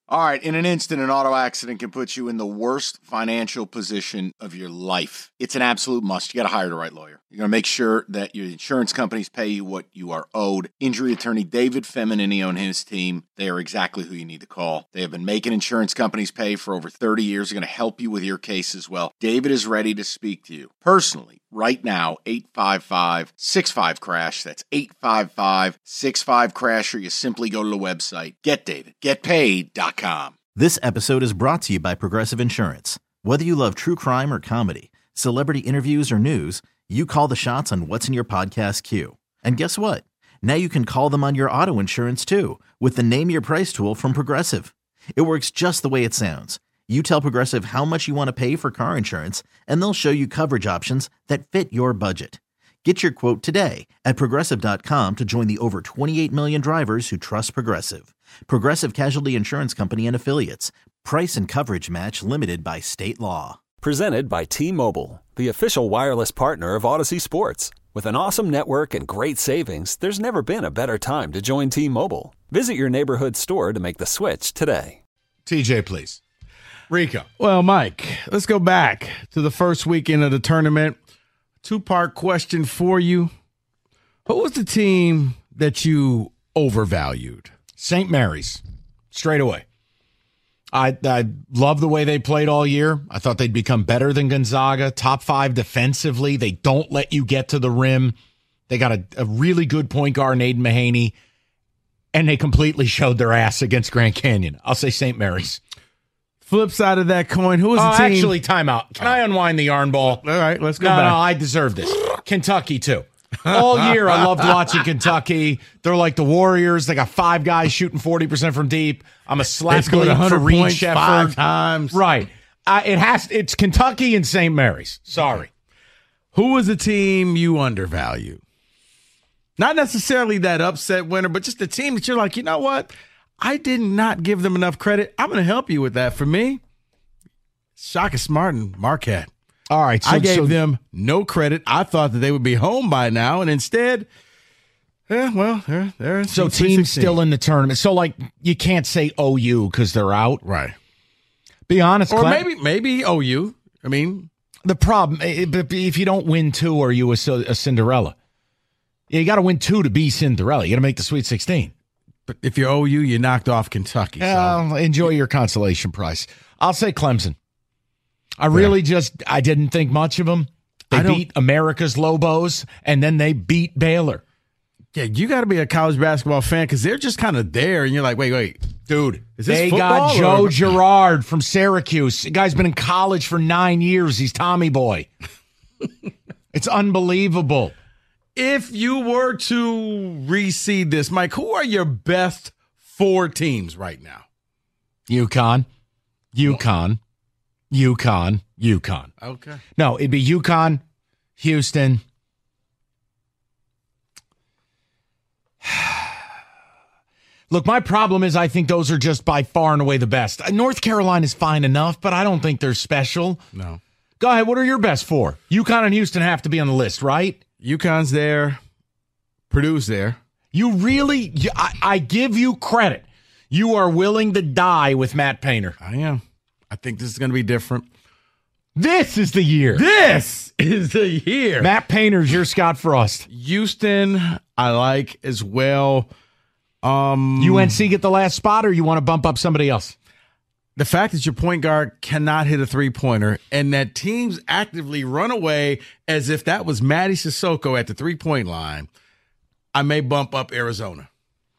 All right, in an instant, an auto accident can put you in the worst financial position of your life. It's an absolute must. You got to hire the right lawyer. You're going to make sure that your insurance companies pay you what you are owed. Injury attorney David Feminini and his team, they are exactly who you need to call. They have been making insurance companies pay for over 30 years. They're going to help you with your case as well. David is ready to speak to you personally. Right now, 855-65-CRASH. That's 855-65-CRASH, or you simply go to the website, getdavidgetpaid.com. This episode is brought to you by Progressive Insurance. Whether you love true crime or comedy, celebrity interviews or news, you call the shots on what's in your podcast queue. And guess what? Now you can call them on your auto insurance too with the Name Your Price tool from Progressive. It works just the way it sounds. You tell Progressive how much you want to pay for car insurance, and they'll show you coverage options that fit your budget. Get your quote today at Progressive.com to join the over 28 million drivers who trust Progressive. Progressive Casualty Insurance Company and Affiliates. Price and coverage match limited by state law. Presented by T-Mobile, the official wireless partner of Odyssey Sports. With an awesome network and great savings, there's never been a better time to join T-Mobile. Visit your neighborhood store to make the switch today. TJ, please. Rico. Well, Mike, let's go back to the first weekend of the tournament. Two-part question for you. Who was the team that you overvalued? St. Mary's, straight away. I love the way they played all year. I thought they'd become better than Gonzaga. Top 5 defensively. They don't let you get to the rim. They got a really good point guard, Aiden Mahaney, and they completely showed their ass against Grand Canyon. I'll say St. Mary's. Flip side of that coin, who was the team? Actually, timeout. Can I unwind the yarn ball? All right, let's go back. No, I deserve this. Kentucky, too. All year, I loved watching Kentucky. They're like the Warriors. They got 5 guys shooting 40% from deep. I'm a slap scored 100 for Reed points Shepherd. 5 times. Right. It's Kentucky and St. Mary's. Sorry. Who was the team you undervalued? Not necessarily that upset winner, but just the team that you're like, you know what? I did not give them enough credit. I'm going to help you with that. For me, Shaka Smart and Marquette. All right. I gave them no credit. I thought that they would be home by now, and instead, they're so teams still in the tournament. So, like, you can't say OU because they're out. Right. Be honest. Or maybe OU. I mean, the problem, if you don't win 2, are you a Cinderella? You got to win 2 to be Cinderella. You got to make the Sweet 16. But if you're OU, you knocked off Kentucky. So. Enjoy your consolation prize. I'll say Clemson. I didn't think much of them. They beat America's Lobos, and then they beat Baylor. Yeah, you got to be a college basketball fan because they're just kind of there, and you're like, wait. Dude, is this they football got Joe Girard from Syracuse. The guy's been in college for 9 years. He's Tommy Boy. It's unbelievable. If you were to reseed this, Mike, who are your best 4 teams right now? UConn. Okay. No, it'd be UConn, Houston. Look, my problem is I think those are just by far and away the best. North Carolina's fine enough, but I don't think they're special. No. Go ahead. What are your best 4? UConn and Houston have to be on the list, right? UConn's there. Purdue's there. You really, I give you credit. You are willing to die with Matt Painter. I am. I think this is going to be different. This is the year. This is the year. Matt Painter's your Scott Frost. Houston, I like as well. UNC get the last spot, or you want to bump up somebody else? The fact that your point guard cannot hit a three-pointer and that teams actively run away as if that was Matty Sissoko at the three-point line, I may bump up Arizona.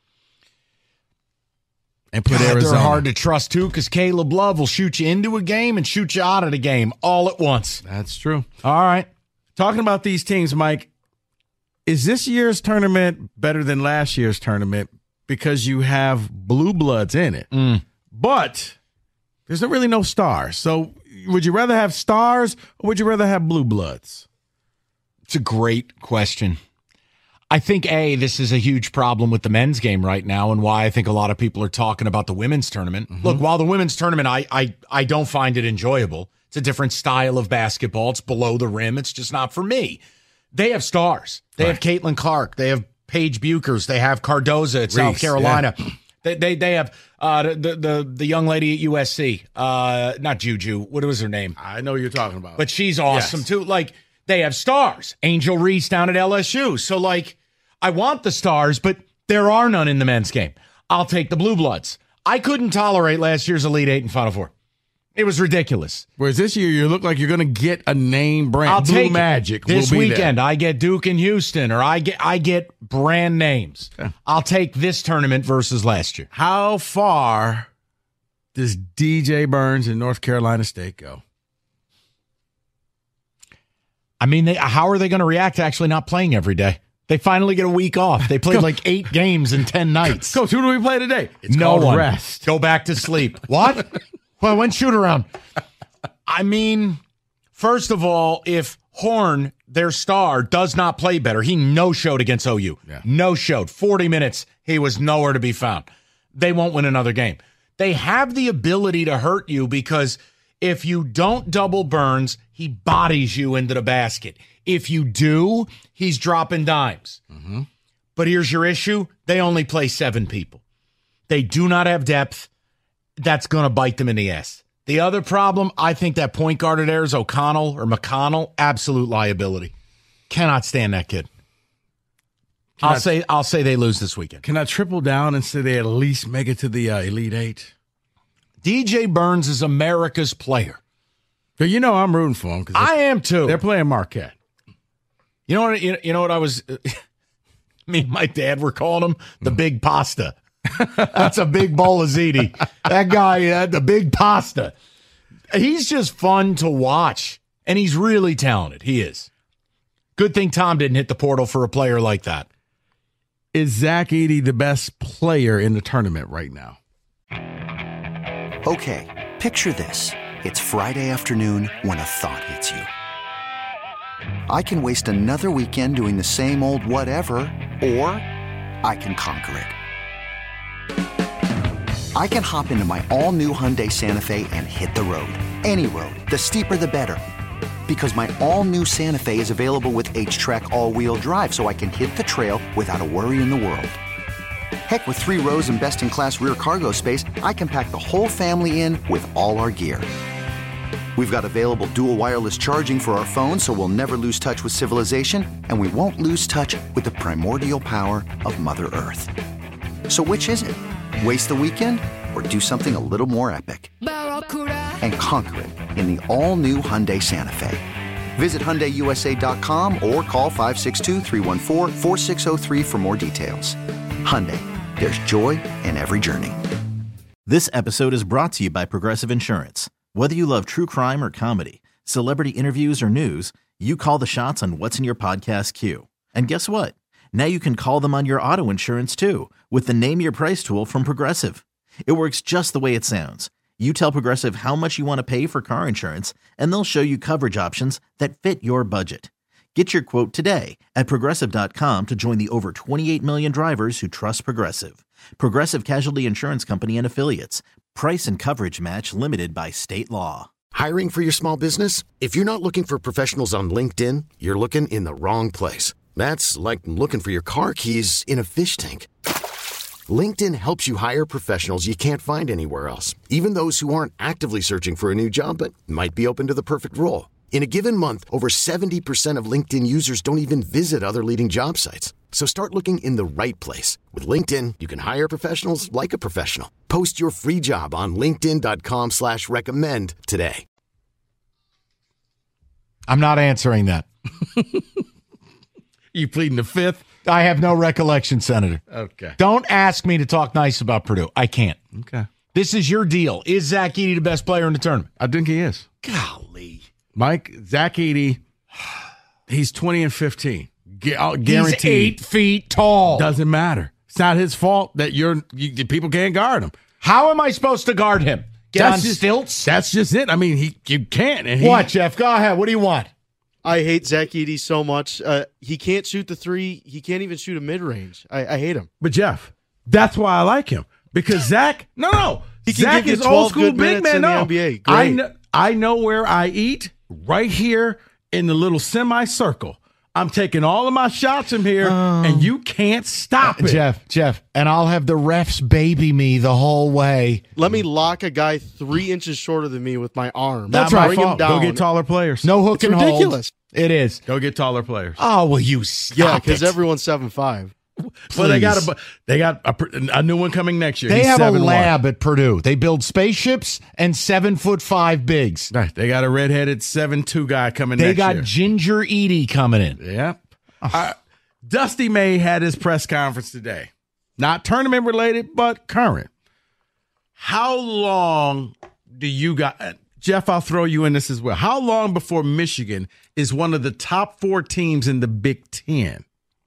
And put Arizona. They're hard to trust, too, because Caleb Love will shoot you into a game and shoot you out of the game all at once. That's true. All right. Talking about these teams, Mike, is this year's tournament better than last year's tournament because you have blue bloods in it? But there's really no stars. So would you rather have stars or would you rather have blue bloods? It's a great question. I think, this is a huge problem with the men's game right now and why I think a lot of people are talking about the women's tournament. Mm-hmm. Look, while the women's tournament, I don't find it enjoyable. It's a different style of basketball. It's below the rim. It's just not for me. They have stars. They have Caitlin Clark. They have Paige Buchers. They have Cardoza at South Carolina. Yeah. They have the young lady at USC, not Juju. What was her name? I know who you're talking about. But she's awesome too. Like, they have stars. Angel Reese down at LSU. So, like, I want the stars, but there are none in the men's game. I'll take the Blue Bloods. I couldn't tolerate last year's Elite Eight and Final Four. It was ridiculous. Whereas this year, you look like you're going to get a name brand. I'll Blue take Magic. This will be weekend, there. I get Duke and Houston, or I get brand names. Yeah. I'll take this tournament versus last year. How far does DJ Burns and North Carolina State go? I mean, how are they going to react to actually not playing every day? They finally get a week off. They played like 8 games in 10 nights. Coach, who do we play today? It's no called one. Rest. Go back to sleep. What? Well, when shoot around. I mean, first of all, if Horn, their star, does not play better, he no-showed against OU. Yeah. No-showed. 40 minutes, he was nowhere to be found. They won't win another game. They have the ability to hurt you because if you don't double Burns, he bodies you into the basket. If you do, he's dropping dimes. Mm-hmm. But here's your issue. They only play 7 people. They do not have depth. That's going to bite them in the ass. The other problem, I think that point guard of theirs, O'Connell or McConnell, absolute liability. Cannot stand that kid. I'll say they lose this weekend. Can I triple down and say they at least make it to the Elite Eight? DJ Burns is America's player. But you know I'm rooting for them. I am too. They're playing Marquette. You know what I was... me and my dad were calling him the Big Pasta. That's a big bowl of ziti. That guy, the Big Pasta. He's just fun to watch, and he's really talented. He is. Good thing Tom didn't hit the portal for a player like that. Is Zach Edey the best player in the tournament right now? Okay, picture this. It's Friday afternoon when a thought hits you. I can waste another weekend doing the same old whatever, or I can conquer it. I can hop into my all-new Hyundai Santa Fe and hit the road. Any road. The steeper, the better. Because my all-new Santa Fe is available with H-Track all-wheel drive, so I can hit the trail without a worry in the world. Heck, with 3 rows and best-in-class rear cargo space, I can pack the whole family in with all our gear. We've got available dual wireless charging for our phones, so we'll never lose touch with civilization, and we won't lose touch with the primordial power of Mother Earth. So which is it? Waste the weekend or do something a little more epic? And conquer it in the all-new Hyundai Santa Fe. Visit HyundaiUSA.com or call 562-314-4603 for more details. Hyundai, there's joy in every journey. This episode is brought to you by Progressive Insurance. Whether you love true crime or comedy, celebrity interviews or news, you call the shots on what's in your podcast queue. And guess what? Now you can call them on your auto insurance too with the Name Your Price tool from Progressive. It works just the way it sounds. You tell Progressive how much you want to pay for car insurance, and they'll show you coverage options that fit your budget. Get your quote today at Progressive.com to join the over 28 million drivers who trust Progressive. Progressive Casualty Insurance Company and Affiliates. Price and coverage match limited by state law. Hiring for your small business? If you're not looking for professionals on LinkedIn, you're looking in the wrong place. That's like looking for your car keys in a fish tank. LinkedIn helps you hire professionals you can't find anywhere else, even those who aren't actively searching for a new job but might be open to the perfect role. In a given month, over 70% of LinkedIn users don't even visit other leading job sites. So start looking in the right place. With LinkedIn, you can hire professionals like a professional. Post your free job on linkedin.com/recommend today. I'm not answering that. You pleading the fifth? I have no recollection, Senator. Okay. Don't ask me to talk nice about Purdue. I can't. Okay. This is your deal. Is Zach Edey the best player in the tournament? I think he is. Golly. Mike, Zach Edey, he's 20 and 15. Guaranteed. He's 8 feet tall. Doesn't matter. It's not his fault that people can't guard him. How am I supposed to guard him? Get on stilts? That's just it. I mean, you can't. And What, Jeff? Go ahead. What do you want? I hate Zach Edey so much. He can't shoot the 3. He can't even shoot a mid-range. I hate him. But, Jeff, that's why I like him. Because Zach, no. He can Zach give you is 12 old school good big minutes man. in the No. NBA. Great. I know where I eat, right here in the little semicircle. I'm taking all of my shots from here, and you can't stop it. Jeff, and I'll have the refs baby me the whole way. Let me lock a guy 3 inches shorter than me with my arm. That's Bring right. him down. Go get taller players. No hook and hold. Ridiculous. It is. Go get taller players. Oh, will you stop Yeah, because it? everyone's 7'5". Well, they got a new one coming next year. They He's have a 7'1". lab at Purdue. They build spaceships and 7'5" bigs. Right. They got a redheaded 7'2" guy coming They next year. got Ginger Edie coming in. Yep. Dusty May had his press conference today. Not tournament related, but current. How long do you got? Jeff, I'll throw you in this as well. How long before Michigan is one of the top 4 teams in the Big Ten?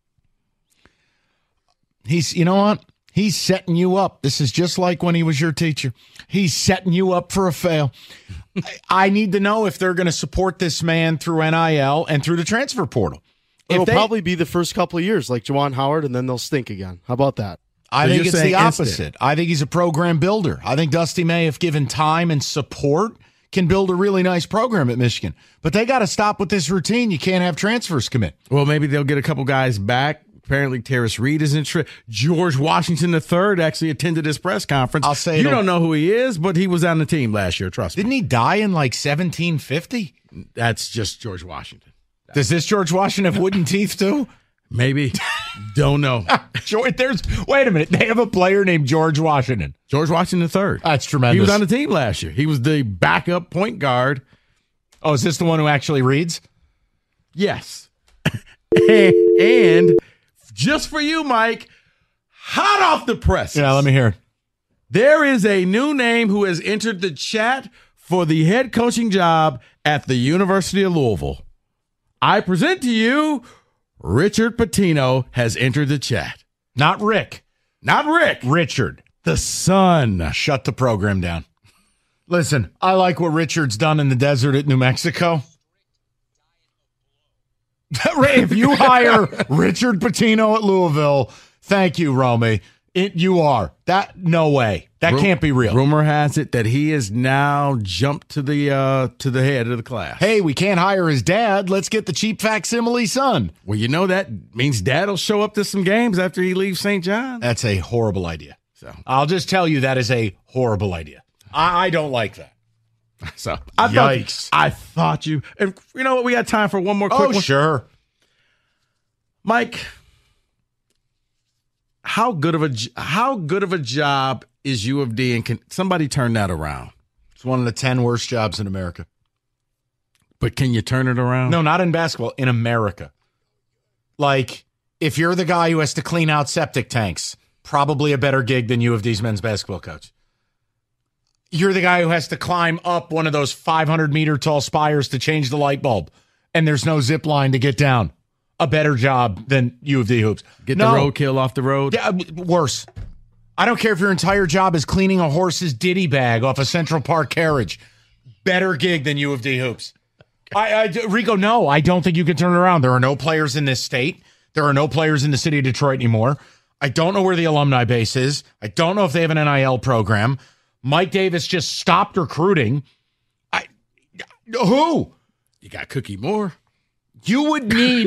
You know what? He's setting you up. This is just like when he was your teacher. He's setting you up for a fail. I need to know if they're going to support this man through NIL and through the transfer portal. It'll probably be the first couple of years, like Juwan Howard, and then they'll stink again. How about that? I think it's the opposite. Instant. I think he's a program builder. I think Dusty May, if given time and support, can build a really nice program at Michigan. But they got to stop with this routine. You can't have transfers commit. Well, maybe they'll get a couple guys back. Apparently, Terrace Reed is interested. George Washington III actually attended his press conference. I'll say you don't know who he is, but he was on the team last year. Trust me. Didn't he die in like 1750? That's just George Washington. Does this George Washington have wooden teeth too? Maybe. Don't know. Wait a minute. They have a player named George Washington. George Washington III. That's tremendous. He was on the team last year. He was the backup point guard. Oh, is this the one who actually reads? Yes. and just for you, Mike, hot off the press. Yeah, let me hear it. There is a new name who has entered the chat for the head coaching job at the University of Louisville. I present to you, Richard Pitino has entered the chat. Not Rick. Not Rick. Richard. The son. Shut the program down. Listen, I like what Richard's done in the desert at New Mexico. If you hire Richard Pitino at Louisville, thank you, Romy. You are. No way. That can't be real. Rumor has it that he has now jumped to the head of the class. Hey, we can't hire his dad. Let's get the cheap facsimile son. Well, you know that means dad will show up to some games after he leaves St. John. That's a horrible idea. So I'll just tell you that is a horrible idea. I don't like that. So Yikes. I thought you. And you know what? We got time for one more quick one. Sure. Mike, how good of a job is U of D, and can somebody turn that around? It's one of the 10 worst jobs in America. But can you turn it around? No, not in basketball, in America. Like, if you're the guy who has to clean out septic tanks, probably a better gig than U of D's men's basketball coach. You're the guy who has to climb up one of those 500-meter tall spires to change the light bulb, and there's no zip line to get down. A better job than U of D hoops. Get the roadkill off the road? Yeah, worse. I don't care if your entire job is cleaning a horse's ditty bag off a Central Park carriage. Better gig than U of D hoops. Rico, no, I don't think you can turn it around. There are no players in this state. There are no players in the city of Detroit anymore. I don't know where the alumni base is. I don't know if they have an NIL program. Mike Davis just stopped recruiting. Who? You got Cookie Moore. You will need,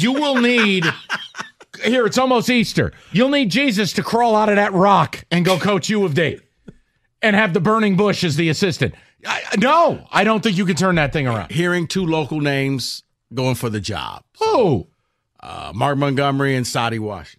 here, it's almost Easter. You'll need Jesus to crawl out of that rock and go coach U of D and have the burning bush as the assistant. No, I don't think you can turn that thing around. Hearing 2 local names going for the job. Who? Mark Montgomery and Sadi Washington.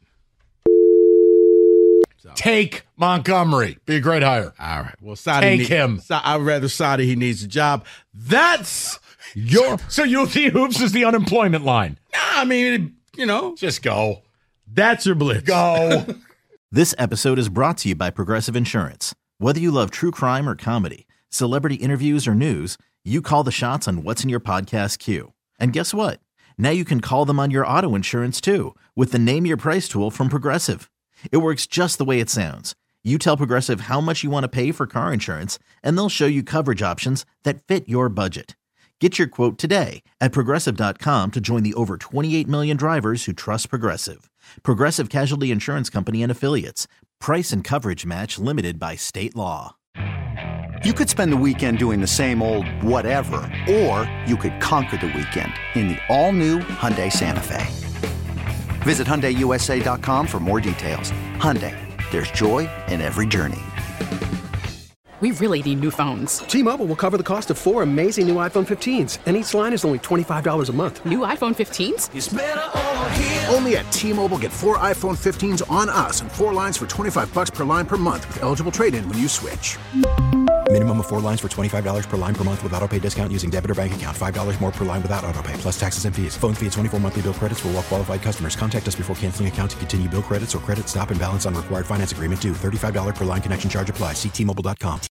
Take Montgomery. Be a great hire. All right. Well, Sadi Take him. I'd rather Sadi. He needs a job. That's So U of D hoops is the unemployment line. I mean, Just go. That's your blitz. Go. This episode is brought to you by Progressive Insurance. Whether you love true crime or comedy, celebrity interviews or news, you call the shots on what's in your podcast queue. And guess what? Now you can call them on your auto insurance too with the Name Your Price tool from Progressive. It works just the way it sounds. You tell Progressive how much you want to pay for car insurance, and they'll show you coverage options that fit your budget. Get your quote today at Progressive.com to join the over 28 million drivers who trust Progressive. Progressive Casualty Insurance Company and Affiliates. Price and coverage match limited by state law. You could spend the weekend doing the same old whatever, or you could conquer the weekend in the all-new Hyundai Santa Fe. Visit HyundaiUSA.com for more details. Hyundai, there's joy in every journey. We really need new phones. T-Mobile will cover the cost of 4 amazing new iPhone 15s, and each line is only $25 a month. New iPhone 15s? It's better over here. Only at T-Mobile, get 4 iPhone 15s on us and 4 lines for $25 per line per month with eligible trade-in when you switch. Minimum of 4 lines for $25 per line per month with autopay discount using debit or bank account. $5 more per line without autopay, plus taxes and fees. Phone fee at 24 monthly bill credits for well-qualified customers. Contact us before canceling account to continue bill credits or credit stop and balance on required finance agreement due. $35 per line connection charge applies. See T-Mobile.com.